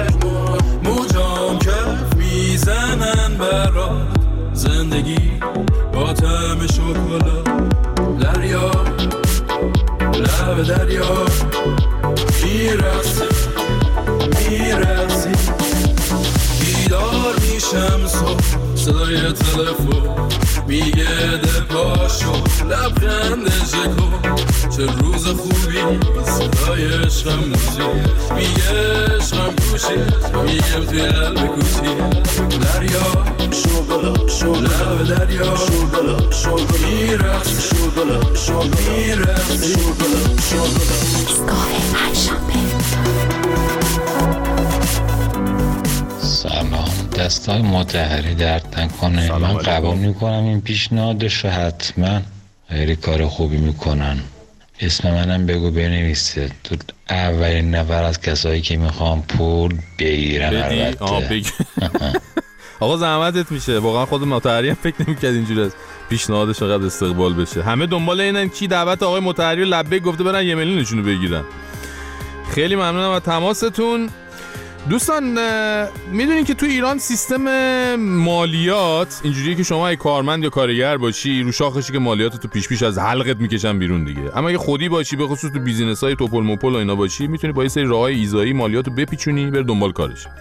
موجام کف میزنن برا زندگی با طعم شکلات. دریا لب دریا میرقصی میرقصی بیدار میشم صبح صدای تلفن میگه ده پاشو لبخند ژکو چه روز خوبی صدای عشقم موزی میگه عشقم کوشی میگم توی قلب کوچی. دریا شوگلا شوگلا لب دریا شوگلا شوگلا میرقص شوگلا شوگلا میرقص شوگلا شوگلا اسکای پنجشنبه. سلام دستای مطهری درد نکنه. من قبول میکنم این پیشنهادش رو حتما خیلی کار خوبی میکنن. اسم منم بگو بنویسه تو اولین نفر از کسایی که میخوام پول بگیرن. البته آقا زحمتت میشه واقعا. خود مطهری هم فکر نمیکرد اینجوری از پیشنهادش انقدر استقبال بشه. همه دنبال اینن کی دعوت آقای مطهری رو لبیک گفته برن یه میلیونشون رو بگیرن. خیلی ممنونم از تماستون. دوستان میدونین که تو ایران سیستم مالیات اینجوریه که شما اگه کارمند یا کارگر باشی رو شاخشی که مالیات تو پیش پیش از حلقت میکشن بیرون دیگه. اما اگه خودی باشی به خصوص تو بیزینس‌های توپل موپل و اینا باشی میتونی با یه سری راههای ایزایی مالیاتو بپیچونی بر دنبال کارش.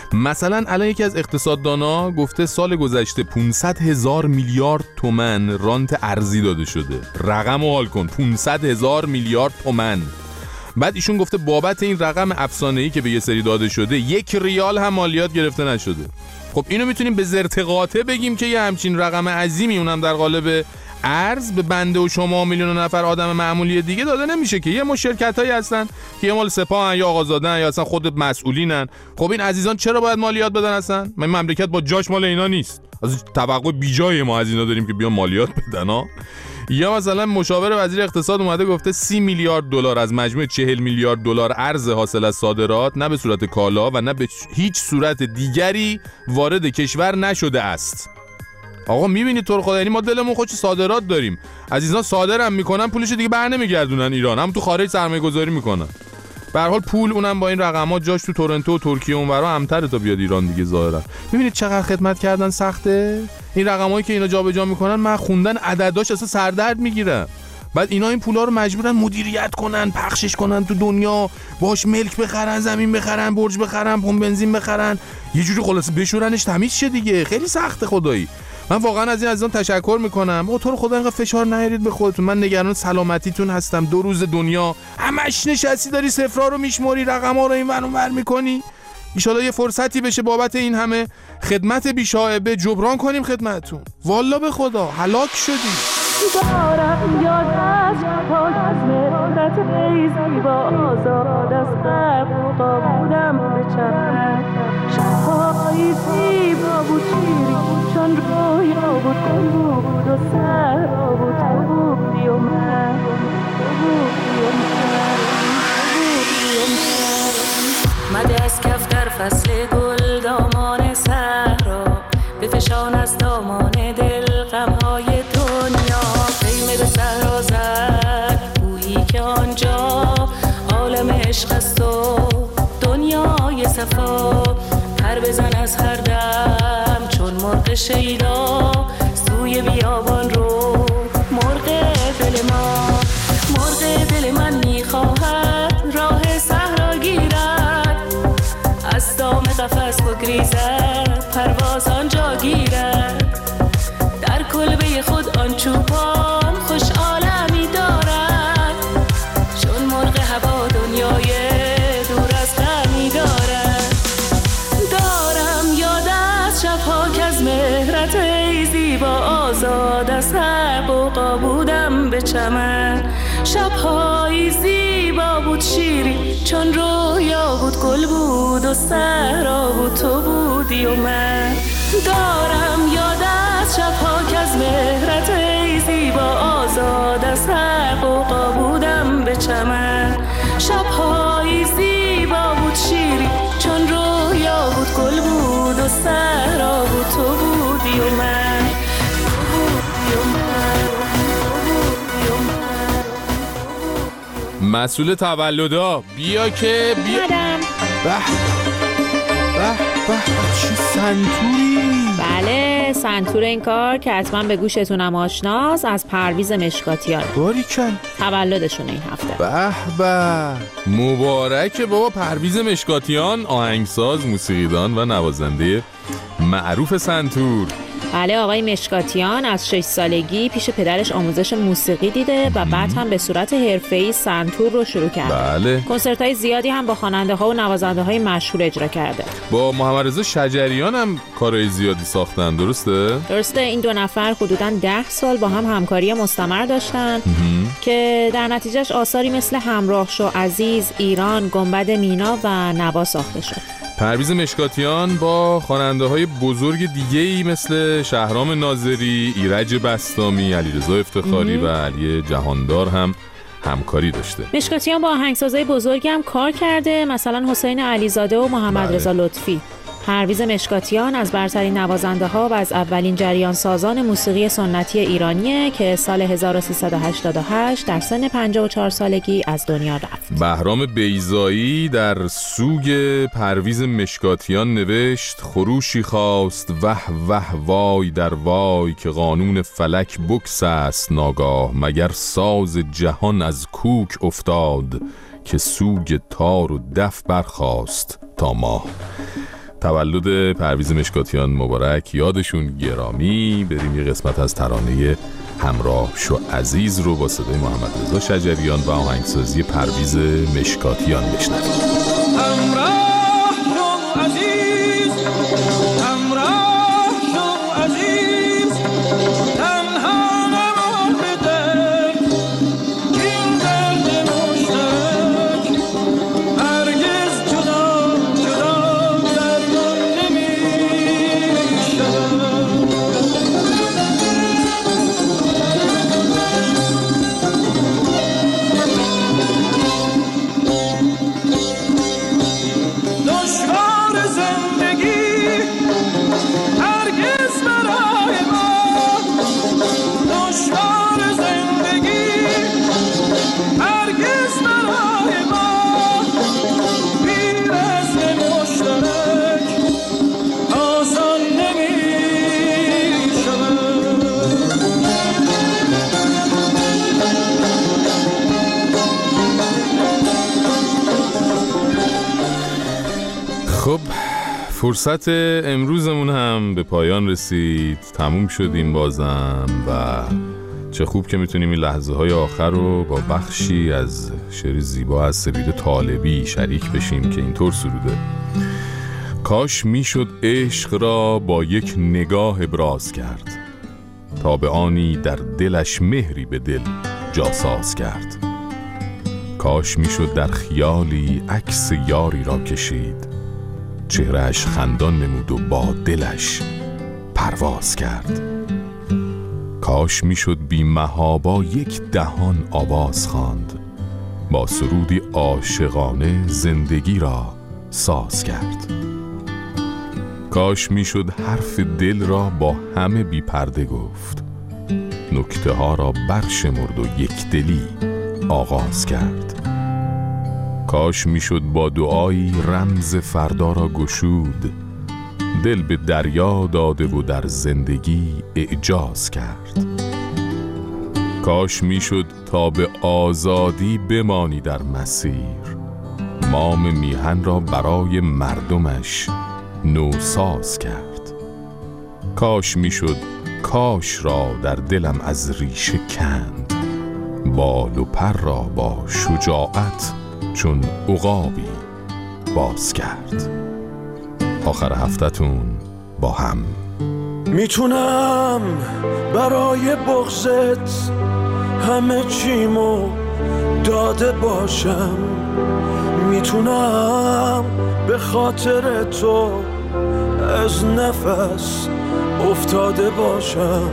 مثلا الان یکی از اقتصاددانا گفته سال گذشته پانصد هزار میلیارد تومن رانت ارزی داده شده. رقمو حال کن، پانصد هزار میلیارد تومن. بعد ایشون گفته بابت این رقم افسانه‌ای که به یه سری داده شده یک ریال هم مالیات گرفته نشده. خب اینو میتونیم به زرتقاطه بگیم که یه همچین رقم عظیمی اونم در قالب ارز به بنده و شما میلیون نفر آدم معمولی دیگه داده نمیشه که. یه مش شرکتایی هستن که یه مال سپاهن یا آقازاده‌ن یا اصلا خود مسئولینن. خب این عزیزان چرا باید مالیات بدن اصلا؟ من مملکت با جاش مال اینا نیست. از توقع بیجای ما از اینا داریم که بیان مالیات بدن ها. یا مثلا مشاور وزیر اقتصاد اومده گفته سی میلیارد دلار از مجموع چهل میلیارد دلار ارز حاصل از صادرات نه به صورت کالا و نه به هیچ صورت دیگری وارد کشور نشده است. آقا میبینید تو رو خدا، یعنی ما دلمون خوش صادرات داریم، عزیزان صادرم میکنن پولش دیگه بر نمیگردونن ایران، هم تو خارج سرمایه گذاری میکنن. به هر حال پول اونم با این رقمات جاش تو تورنتو و ترکیه اونورا همتره تا بیاد ایران دیگه ظاهرا. میبینید چقدر خدمت کردن سخته؟ این رقمایی که اینا جابجا میکنن من خوندن عدداش اصلا سردرد میگیرم. بعد اینا این پولا رو مجبورن مدیریت کنن، پخشش کنن تو دنیا، باش ملک بخرن، زمین بخرن، برج بخرن، پمپ بنزین بخرن، یه جوری خلاصه بشورنش تمیز شه دیگه. خیلی سخته خدایی. من واقعا از این عزیزان تشکر میکنم. او تو رو خدا اینقدر فشار نیارید به خودتون. من نگران سلامتیتون هستم. دو روز دنیا همش نشستی داری صفرا رو میشماری، رقما رو این ور اون ور میکنی. ان شاءالله یه فرصتی بشه بابت این همه خدمت بی‌شائبه جبران کنیم خدمتتون. والله به خدا هلاک شدی. دارم یاد از پاک از مهرت بیزی با آزاد از خلق بودم به چمن شب‌های زیبا بود شیری چون رویا بود گل بود و صحرا بود تو بودی و من تو بودی و من تو بودی و من مده از کف در فصل گل دامان صحرا بفشان از دامان دل غم‌های دنیا خیمه به صحرا زد گویی که آنجا عالم عشق است و دنیای صفا پر بزن از هر دم چون مرغ شیدا سوی بیابان رو مرغ دل ما مرغ دل من میخواهد راه صحرا گیرد از دام قفس بگریزد پرواز آنجا گیرد در کلبه خود آن چوپان خوش عالمی دارد چون مرغ هوا دنیای دور از غمی دارد دارم یاد از شبها که از مهرت ای زیبا آزاد از هر قوقا بودم به چمن شبهای زیبا بود شیری چون رویا بود گل بود و صحرا بود تو بودی و من دارم یاد از شبها که از مهرت ای زیبا آزاد از هر قوقا بودم به چمن شبهای زیبا بود شیری چون رویا بود گل بود و صحرا بود تو بودی و من تو بودی و من مسئول تولدا بیا که بیا به به به چی سنتوری. بله سنتور این کار که حتما به گوشتونم آشناست از پرویز مشکاتیان. باریکن تولدشونه این هفته. به به مبارکه بابا پرویز مشکاتیان، آهنگساز، موسیقیدان و نوازنده معروف سنتور. بله آقای مشکاتیان از شش سالگی پیش پدرش آموزش موسیقی دیده و بعد هم به صورت حرفه‌ای سنتور رو شروع کرده. بله. کنسرت‌های زیادی هم با خواننده ها و نوازنده های مشهور اجرا کرده. با محمد رضا شجریان هم کارهای زیادی ساختن، درسته؟ درسته. این دو نفر حدوداً ده سال با هم همکاری مستمر داشتن که در نتیجهش آثاری مثل همراه شو عزیز، ایران، گنبد مینا و نوا ساخته شد. پرویز مشکاتیان با خواننده های بزرگ دیگه‌ای مثل شهرام ناظری، ایرج بسطامی، علیرضا افتخاری و علی جهاندار هم همکاری داشته. مشکاتیان با آهنگسازای بزرگی هم کار کرده، مثلا حسین علیزاده و محمد رضا لطفی. پرویز مشکاتیان از برترین نوازنده ها و از اولین جریان سازان موسیقی سنتی ایرانیه که سال هزار و سیصد و هشتاد و هشت در سن پنجاه و چهار سالگی از دنیا رفت. بهرام بیضایی در سوگ پرویز مشکاتیان نوشت خروشی خواست وح وح وای در وای که قانون فلک بکس است ناگاه مگر ساز جهان از کوک افتاد که سوگ تار و دف برخاست تا ماه. تولد پرویز مشکاتیان مبارک، یادشون گرامی. بریم یه قسمت از ترانه همراه شو عزیز رو با صدای محمد رضا شجریان و آهنگسازی پرویز مشکاتیان بشنویم. همراه شو عزیز، همراه شو عزیز، تنها نمان بده این درد مشترک، هرگز جدا جدا درمان نمی شود. دشوار زندگی هرگز برای ما، دشوار زندگی هرگز برای ما، بی رزم مشترک آسان نمی شود. خب فرصت امروزمون هم به پایان رسید، تموم شدیم بازم و چه خوب که میتونیم این لحظه های آخر رو با بخشی از شعر زیبا از سپید طالبی شریک بشیم که اینطور سروده: کاش میشد عشق را با یک نگاه ابراز کرد، تا به آنی در دلش مهری به دل جاساز کرد. کاش میشد در خیالی عکس یاری را کشید، چهرهش خندان نمود و با دلش پرواز کرد. کاش میشد بی محابا یک دهان آواز خواند، با سرودی عاشقانه زندگی را ساز کرد. کاش میشد حرف دل را با همه بی پرده گفت، نکته ها را برشمرد و یک دلی آغاز کرد. کاش میشد با دعایی رمز فردا را گشود، دل به دریا داده و در زندگی اعجاز کرد. کاش میشد تا به آزادی بمانی در مسیر، مام میهن را برای مردمش نوساز کرد. کاش میشد کاش را در دلم از ریشه کند، بال و پر را با شجاعت چون عقابی باز کرد. آخر هفته‌تون با هم. میتونم برای بغضت همه چیمو داده باشم، میتونم به خاطر تو از نفس افتاده باشم،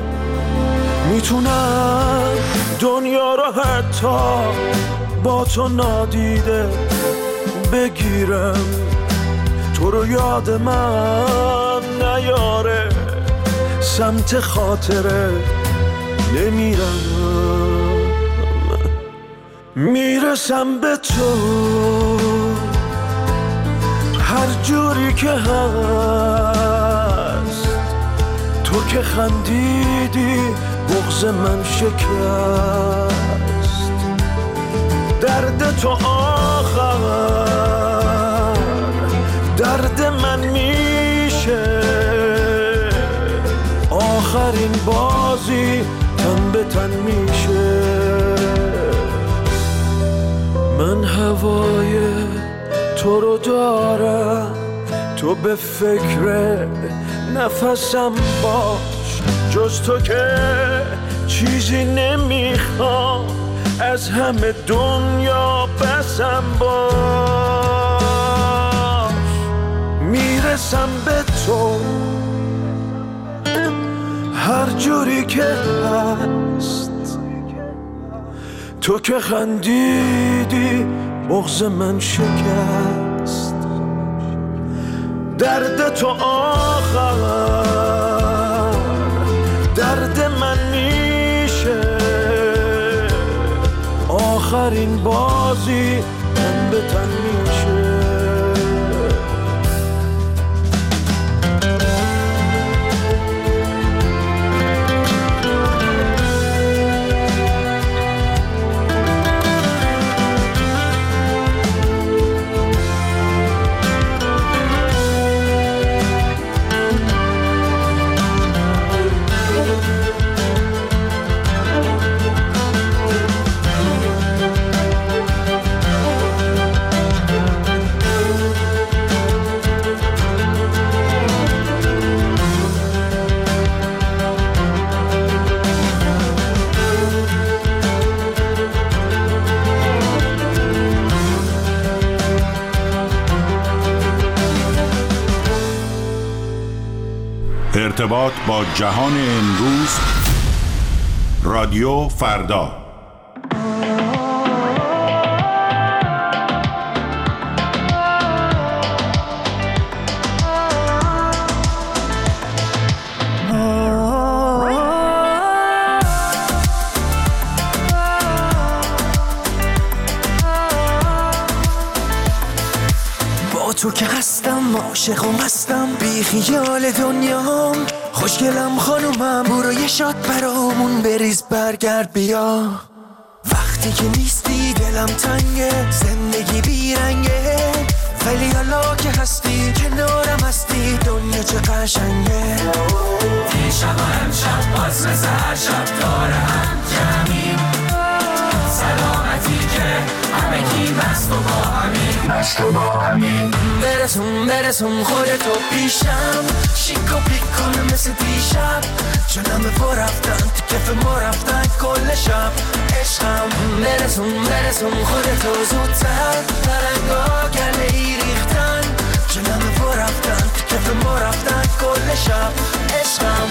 میتونم دنیا را حتی با تو نادیده بگیرم، تو رو یاد من نیاره سمت خاطره نمیرم. میرسم به تو هر جوری که هست، تو که خندیدی بغض من شکست، درد تو آخر درد من میشه، آخرین بازی تن به تن میشه. من هوای تو رو دارم، تو به فکر نفسم باش، جز تو که چیزی نمیخوام، از همه دنیا بسم باش. میرسم به تو هر جوری که هست، تو که خندیدی بغض من شکست، درد تو آخر درد من میشه، آخرین بازی تن به تن میشه. ارتباط با جهان امروز، رادیو فردا. تو که هستم عاشق و مستم بی خیال دنیام، خوشگلم خانومم، برو یه شات برامون بریز برگرد بیا. وقتی که نیستی دلم تنگه، زندگی بیرنگه، ولی حالا که هستی کنارم هستی دنیا چه قشنگه. دیشب و امشب باز مثل هر شب داره هم جمعیم، سلامتی که همگی مست و با همین، مست و با همین. برسون برسون خودتو پیشم، شیک و پیک کنم مثل دیشب، چون همه پا رفتن تو کف ما رفتن کل شب عشقم. برسون برسون خودتو زودتر، ترنگا گله ای ریختن، چون همه پا رفتن تو کف ما رفتن کل شب عشقم.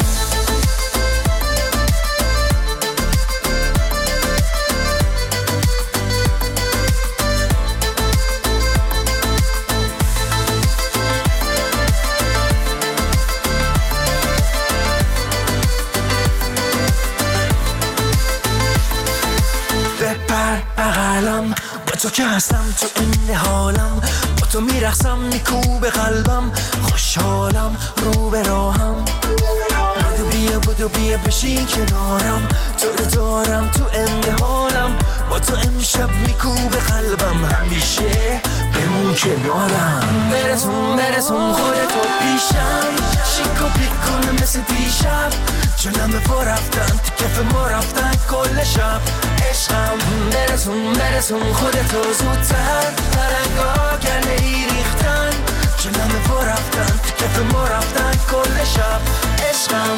بپر بغلم، با تو که هستم تو این حالم، با تو میرقصم میکوب قلبم، خوشحالم رو به راهم. بودو بیا بودو بیا بشین کنارم، تو رو دارم تو انتحالم، با تو امشب میکوب قلبم، همیشه بمون کنارم. برسون برسون خودتو پیشم، شیک و پیک کنم مثل دیشب، چون همه پا رفتن تو کف ما رفتن کل شب عشقم. برسون برسون خودتو زودتر، ترنگا گله ای ریختن، چون همه پا رفتن تو کف ما رفتن کل شب عشقم.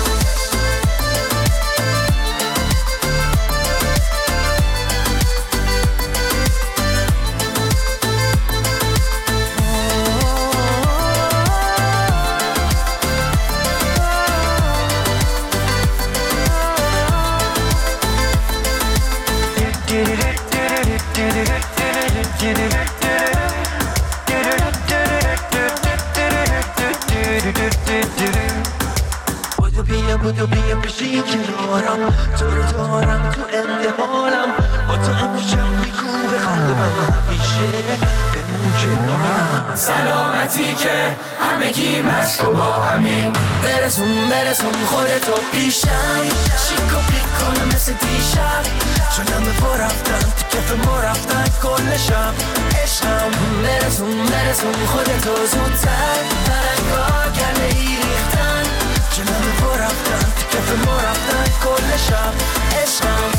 بودو بیا بودو بیا بشین کنارم، تو رو دارم تو انتحالم، با تو امشب میکوب قلبم، همیشه بمون کنارم. سلامتی که همگی مست و با همین. برسون برسون خودتو پیشم، شیک و پیک کنم مثل دیشب، چون همه پا رفتن تو کف ما رفتن کل شب عشقم. برسون برسون خودتو زودتر، ترنگا گله ای ریختن، چون همه پا رفتن تو کف ما رفتن کل شب عشقم.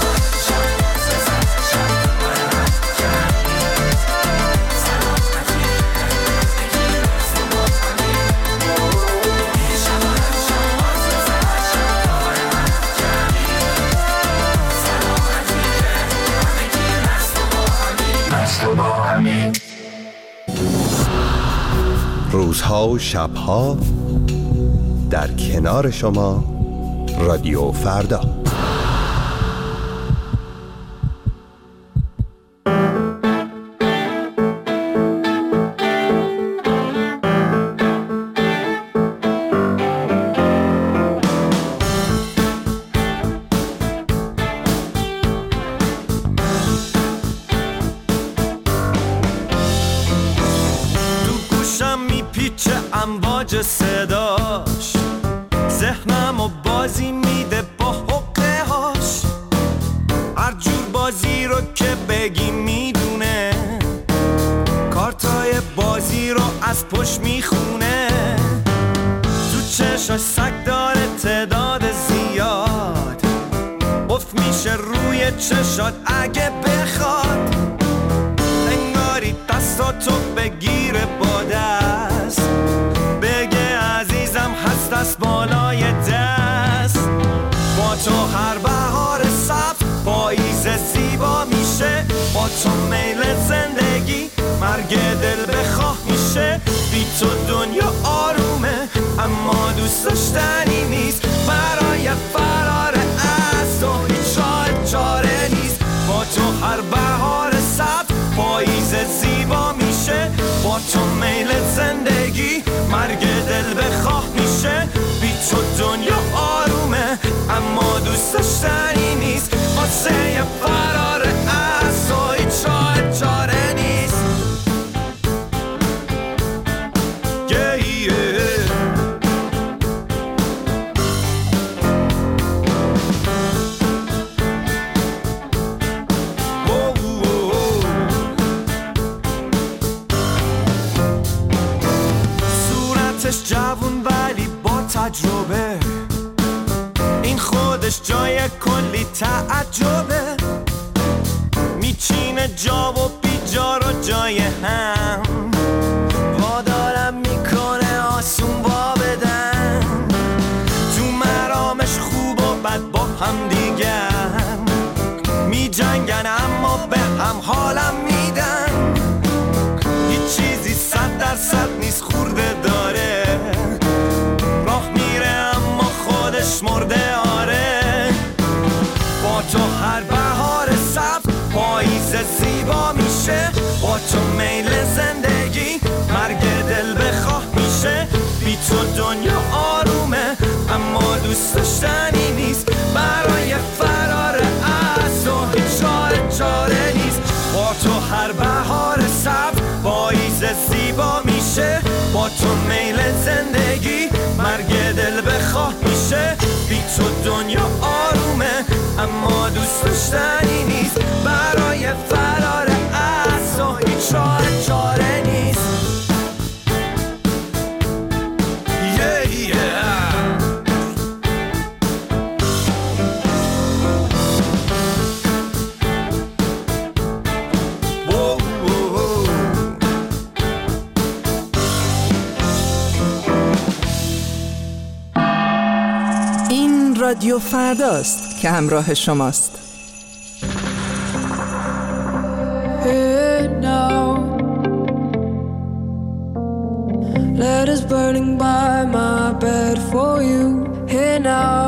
روزها و شبها در کنار شما، رادیو فردا. امواج صداش، ذهنم و بازی میده با حقه هاش، هر جور بازی رو که بگی میدونه، کارتای بازی رو از پشت میخونه، تو چشاش سگ داره تعداد زیاد، افت میشه روی چشات اگه بخواد، انگاری دستاتو بگیره با دست، بگه عزیزم هست از بالای دست، با تو هر بهار سبز پاییز زیبا میشه، با تو میل زندگی مرگ دل بخواه میشه، بی تو دنیا آرومه اما دوست داشتنی نیست برای فرار از تو هیچ راه چاره نیست با تو هر بهار سبز پاییز زیبا میشه با تو میل زندگی مرگ دل بخواه میشه بی تو دنیا آرومه اما دوست داشتنی نیست واسه فرار از تو هیچ راه چاره نیست yeah, yeah. oh, oh, oh. صورتش جوون ولی با تجربه این خودش جای کلی تعجبه میچینه جا و بیجا رو جای هم وادارم میکنه آسون با بدن تو مرامش خوب و بد با هم دیگر میجنگن اما به هم حالم میدن هیچ چیزی صد درصد نیست خورده داره راه میره اما خودش مرده آره با تو هر بهار سبز پاییز زیبا میشه با تو میل زندگی مرگ دل بخواه میشه بی تو دنیا آرومه اما دوست داشتنی نیست برای فرار از تو هیچ راه چاره نیست با تو هر بهار سبز پاییز زیبا میشه با تو میل زندگی مرگ دل بخواه میشه بی تو دنیا آرومه اما دوست داشتنی نیست برای فرار از تو هیچ راه چاره نیست yeah, yeah. whoa, whoa, whoa. این رادیو فرداست که همراه شماست. Hey now, letters burning by my bed for you. Hey now,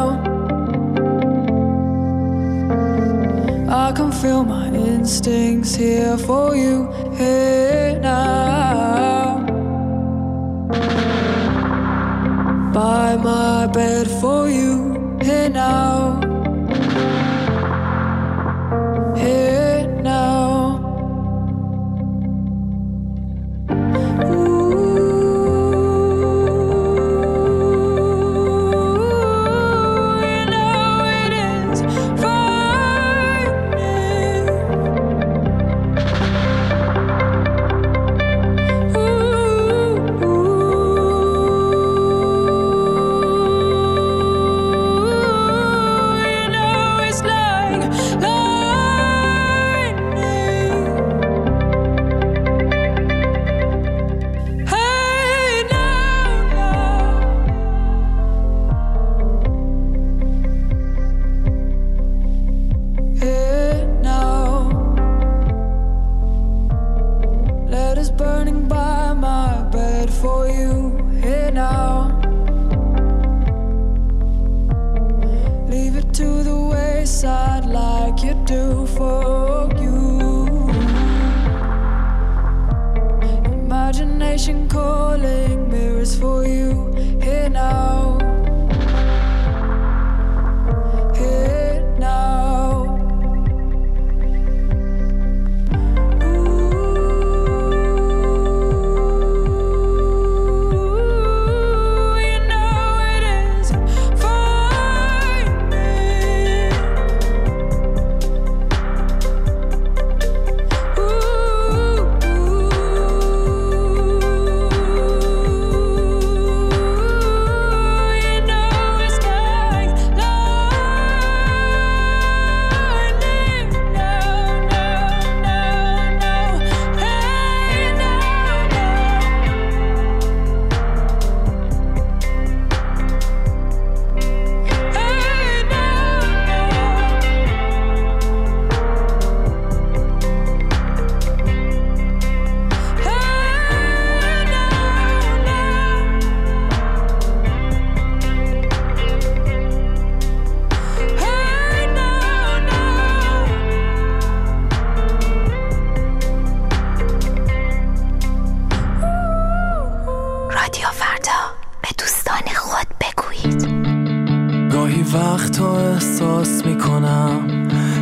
I can feel my instincts here for you. Hey now, by my bed for you. Hey now, hey now.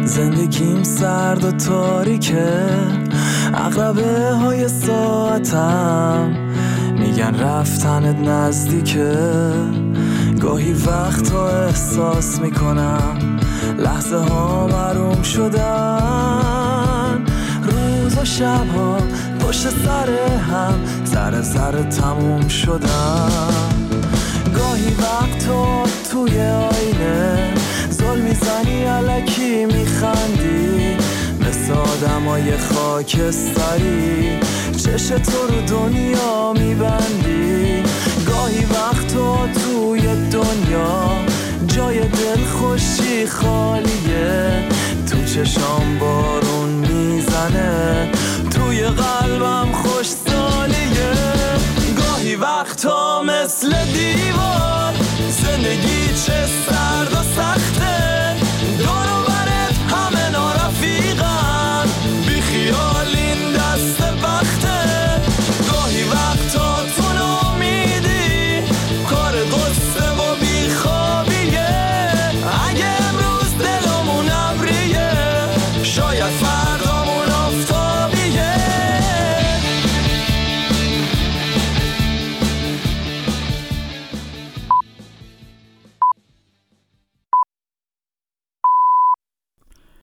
زندگیم سرد و تاریکه، عقربه های ساعتم میگن رفتنت نزدیکه. گاهی وقتا احساس میکنم لحظه ها محروم شدن، روز و شب ها پشت سر هم ذره ذره تموم شدن. گاهی وقتا توی آینه زل میزنی الکی میخندی، مثل آدمای خاکستری چش تو رو دنیا میبندی. گاهی وقتا توی دنیا جای دل خوشی خالیه، تو چشام بارون میزنه، توی قلبم خوش سالیه. گاهی وقتا مثل دیوار زندگی چه سرد و سخت،